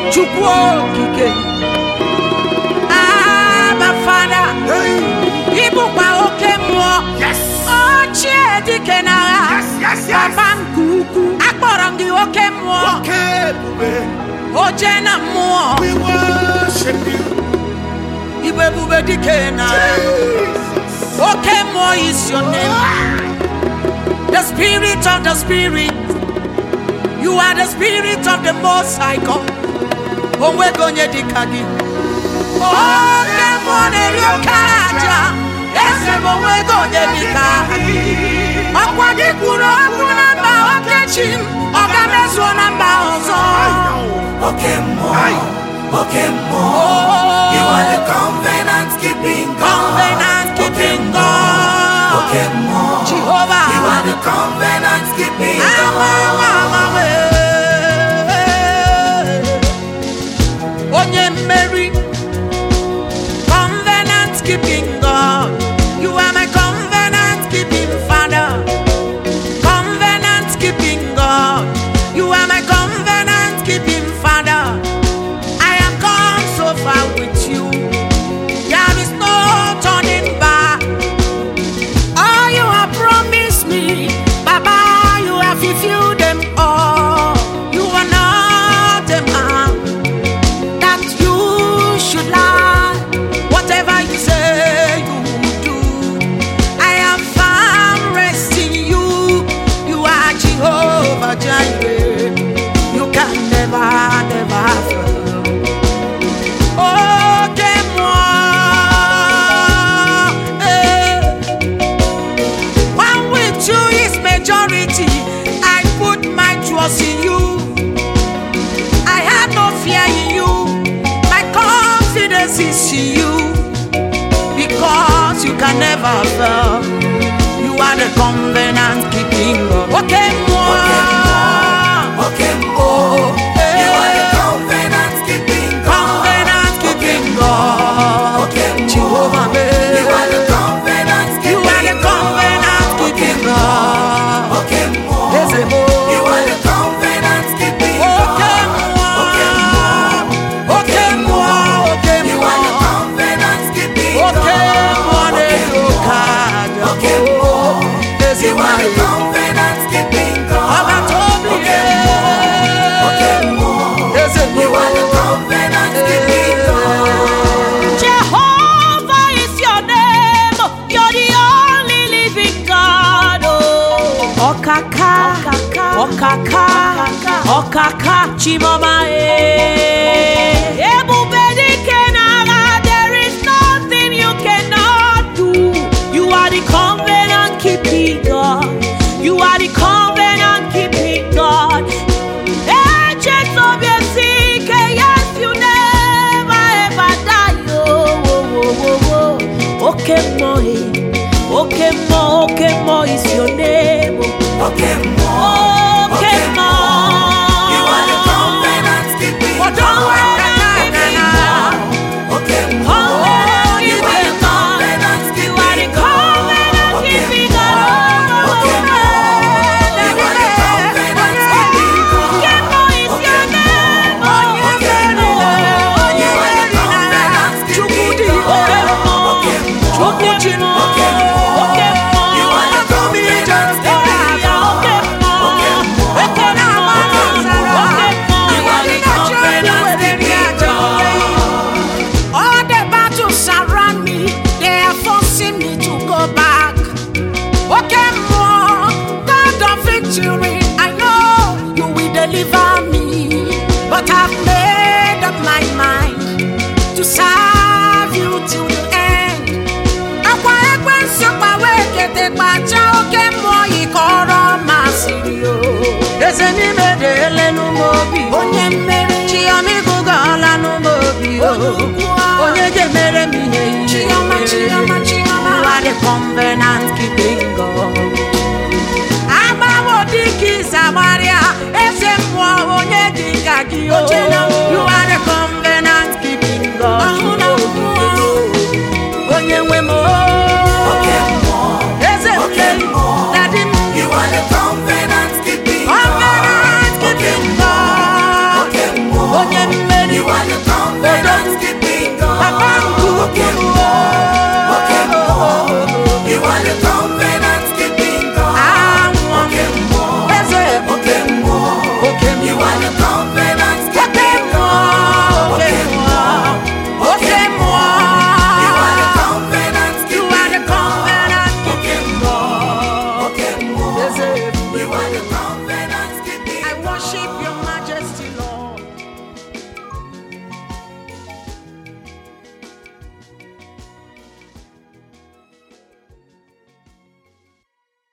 Chukwokike Abba Father Ibukwa okemwo Ochie dikenara Papa nkuku Akporongi okemwo Ojena muo We worship you Ibebube dikenara Okemwo is your name The spirit of the spirit You are the spirit of the Most High God Onwegonye dikagi Okemwo neriokaja Esebo onwegonye dikagi Okwadikuro akunamba okechim Okamezo namba ozo Okemwo Okemwo You are the covenant keeping God Covenant keeping God Okemwo Jehovah You are the covenant keeping God Onye Mary Covenant keeping God You are my covenant keeping Father Covenant keeping God You are my covenant keeping Father I have come so far with you There is no turning back All you have promised me Baba you have fulfilled them all You are not a man That you should lie Whatever you say you will do I am found rest in you You are Jehovah Jireh You can never, never fail Okemwo One with you is majority I put my trust in you I have no fear in you My confidence is in you Because you can never fail You are the covenant keeping God Okemwo Okemwo You are the covenant keeping God Covenant keeping God Jehovah You are the covenant keeping God You are the covenant keeping God Okemwo You are the covenant keeping God Okemwo You are the covenant keeping God Okemwo You are the covenant keeping God You are the covenant keeping God Jehovah is your name You're the only living God Okaka Okaka Okaka Chimoma Ebubedi Kenara There is nothing you cannot do You are the covenant keeping God You are the covenant keeping God Agents of your sick Yes you never ever die Okemwo Okemwo is your name Okemwo Okemwo You are the covenant keeping God Okemwo You are the covenant keeping God keeping God Okemwo You are the covenant keeping God Okemwo is your name Okemwo You are the covenant keeping God Okemwo You are the covenant keeping God Okemwo You are the covenant keeping God All the battles surround me They are forcing me to go back Okemwo, God of victory, I know you will deliver me. But I've made up my mind to serve you till the end. Akwa ekwensu pawekete pacha Okemwo ikoro masirio. Ezeni medele numobi, onye mere chiyomi gugala numobi. Onye gemere mihe chiyoma. You are the covenant keeping God. Abawodiki Samaria, Ezemwo onye dikagi o.